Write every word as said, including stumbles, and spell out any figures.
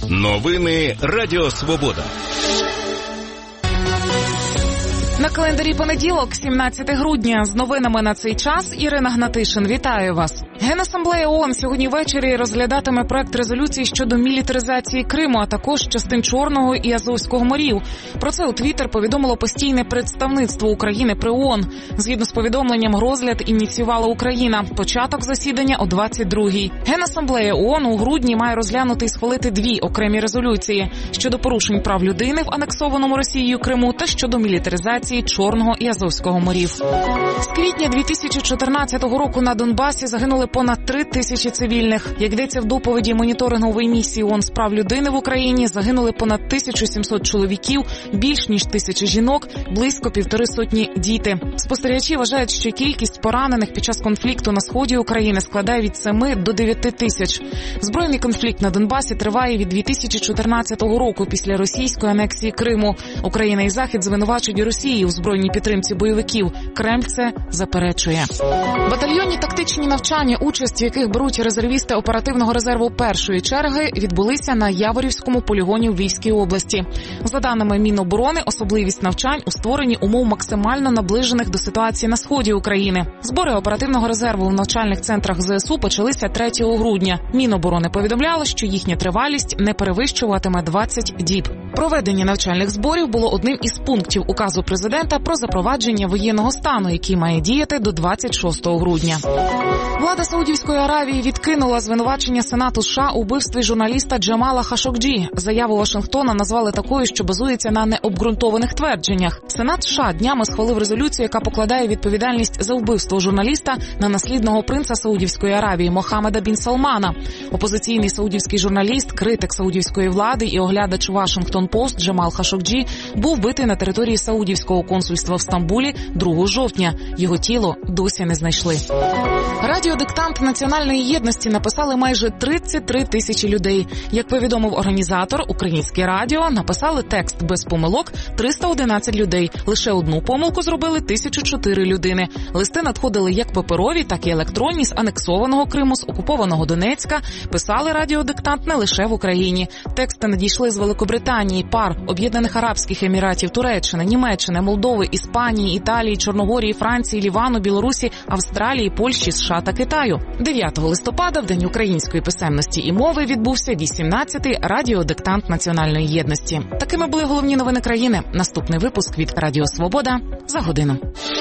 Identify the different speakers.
Speaker 1: Новини Радіо Свобода.
Speaker 2: На календарі понеділок, сімнадцяте грудня. З новинами на цей час Ірина Гнатишин. Вітаю вас. Генасамблея ООН сьогодні ввечері розглядатиме проект резолюції щодо мілітаризації Криму, а також частин Чорного і Азовського морів. Про це у Твіттер повідомило постійне представництво України при ООН. Згідно з повідомленням, розгляд ініціювала Україна. Початок засідання о двадцять другій. Генасамблея ООН у грудні має розглянути і схвалити дві окремі резолюції щодо порушень прав людини в анексованому Росією Криму та щодо мілітаризації Чорного і Азовського морів. З квітня дві тисячі чотирнадцятого року на Донбасі загинули понад три тисячі цивільних. Як йдеться в доповіді моніторингової місії ООН з прав людини в Україні, загинули понад тисячу сімсот чоловіків, більш ніж тисячі жінок, близько півтори сотні діти. Спостерігачі вважають, що кількість поранених під час конфлікту на сході України складає від семи до дев'яти тисяч. Збройний конфлікт на Донбасі триває від дві тисячі чотирнадцятого року після російської анексії Криму. Україна і Захід звинувачують Росію у збройній підтримці бойовиків. Кремль це заперечує. Батальйонні тактичні навчання, участь в яких беруть резервісти оперативного резерву першої черги, відбулися на Яворівському полігоні у Львівській області. За даними Міноборони, особливість навчань у створенні умов максимально наближених до ситуації на сході України. Збори оперативного резерву в навчальних центрах ЗСУ почалися третього грудня. Міноборони повідомляло, що їхня тривалість не перевищуватиме двадцять діб. Проведення навчальних зборів було одним із пунктів указу президента про запровадження воєнного стану, який має діяти до двадцять шостого грудня. Влада Саудівської Аравії відкинула звинувачення Сенату США у вбивстві журналіста Джамала Хашокджі. Заяву Вашингтона назвали такою, що базується на необґрунтованих твердженнях. Сенат США днями схвалив резолюцію, яка покладає відповідальність за вбивство журналіста на наслідного принца Саудівської Аравії Мохаммеда бін Салмана. Опозиційний саудівський журналіст, критик саудівської влади і оглядач Вашингтон Пост Джамал Хашокджі був вбитий на території Саудівського консульства в Стамбулі другого жовтня. Його тіло досі не знайшли. Радіодиктант національної єдності написали майже тридцять три тисячі людей. Як повідомив організатор, Українське радіо написали текст без помилок триста одинадцять людей. Лише одну помилку зробили тисяча чотири людини. Листи надходили як паперові, так і електронні з анексованого Криму, з окупованого Донецька. Писали радіодиктант не лише в Україні. Тексти надійшли з Великобританії, ПАР, Об'єднаних Арабських Еміратів, Туреччини, Німеччини, Молдови, Іспанії, Італії, Чорногорії, Франції, Лівану, Білорусі, Австралії, Польщі, США та Китаю. дев'ятого листопада, в День української писемності і мови, відбувся вісімнадцятий радіодиктант національної єдності. Такими були головні новини країни. Наступний випуск від Радіо Свобода за годину.